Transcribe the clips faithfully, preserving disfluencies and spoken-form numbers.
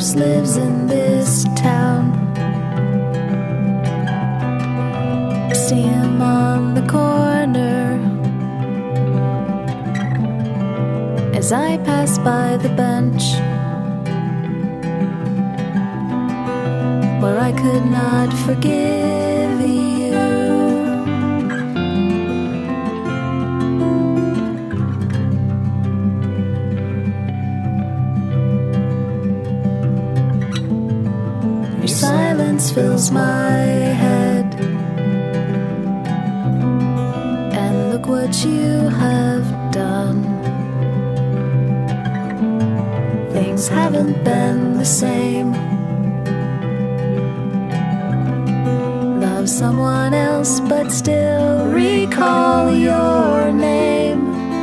horse lives in this town. I see him on the corner as I pass by the bench where I could not forgive you. Your silence fills my head, and look what you have done. Things haven't been the same. Love someone else, but still recall your name.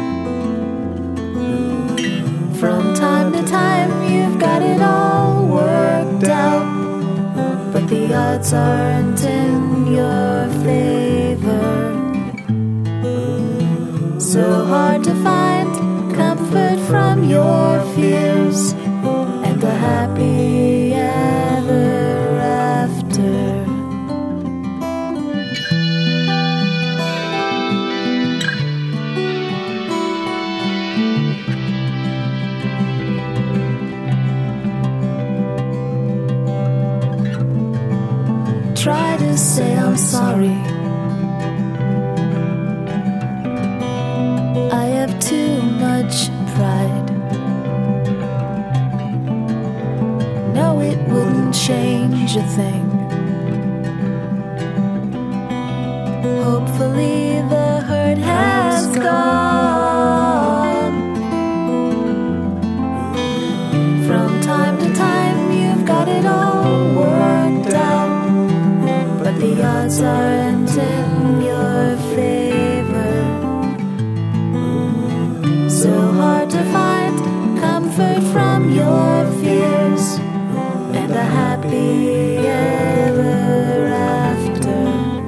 From time to time, you've got it all worked out, but the odds aren't in your favor. So hard to find comfort from your fears and a happy ever after. Try to say I'm sorry. I have too much pride. No, it wouldn't change a thing. Hopefully the hurt has gone. From time to time you've got it all worked out, but the odds aren't in your favor. So hard to find comfort from your fears and a happy ever after.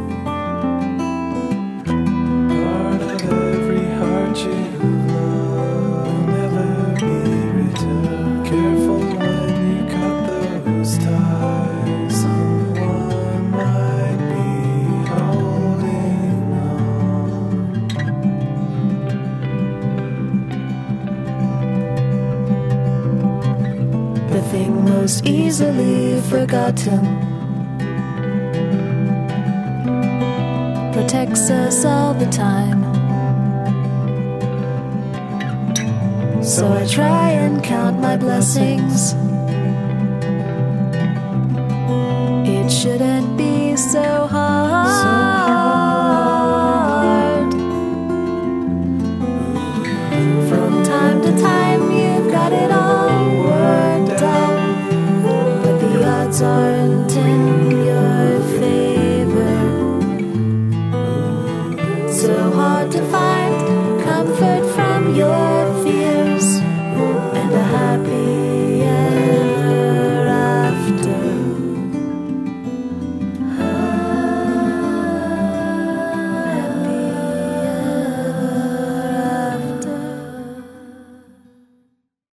Part of every heart you love will never be returned. Careful when you cut those ties. Someone might be holding on. The thing most easily forgotten protects us all the time. So I try and count my blessings